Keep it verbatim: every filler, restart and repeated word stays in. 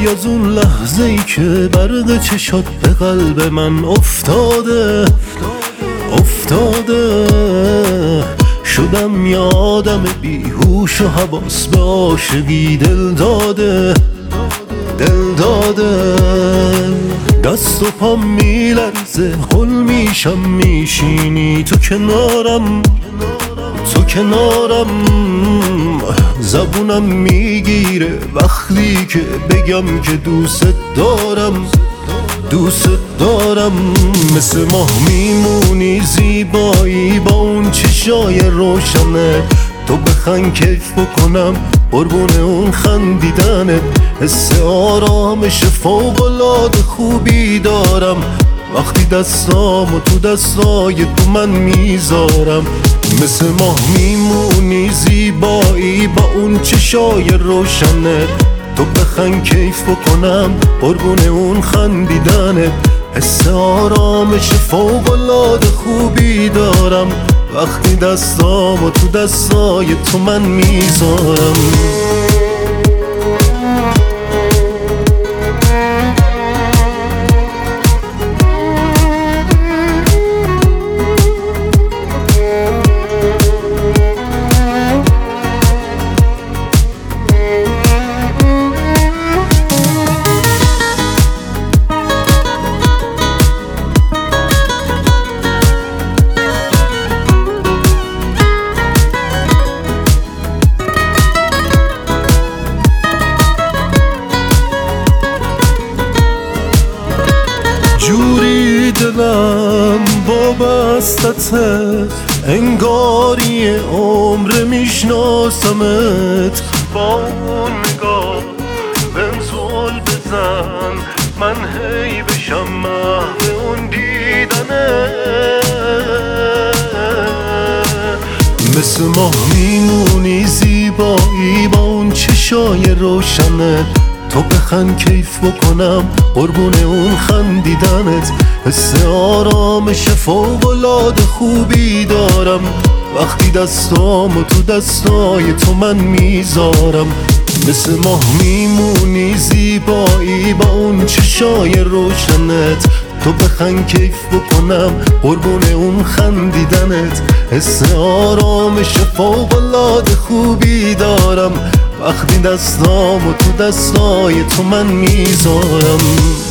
وای از اون لحظه ای که برق چشات به قلب من افتاده افتاده شدم یادم بیهوش و حواس به عاشقی دل داده دل داده دست و پام میلرزه حل میشم میشینی تو کنارم تو کنارم زبونم میگیره وقتی که بگم که دوست دارم دوست دارم مثل ماه میمونی زیبایی با اون چشای روشنه تو بخند کیف بکنم قربون اون خندیدنت حس آرامش فوق‌العاده خوبی دارم وقتی دستامو تو دستای تو من میذارم مثل ماه میمونی زیبایی با اون چشای روشنت تو بخند کیف بکنم قربون اون خندیدنت حس آرامش فوق‌العاده خوبی دارم وقتی دستامو تو دستای تو من میذارم جوری دلم وابستته انگاری عمر میشناسمت با اون نگاه بهم زل بزن من هی بشم محو اون دیدنه مثل ماه میمونی زیبایی با اون چشای روشنت تو بخند کیف بکنم قربون اون خندیدنت حس آرامش فوق‌العاده خوبی دارم وقتی دستامو تو دستای تو من میذارم مثل ماه میمونی زیبایی با اون چشای روشنت تو بخند کیف بکنم قربون اون خندیدنت حس آرامش فوق‌العاده خوبی دارم وقتی دستامو تو دستای تو من میذارم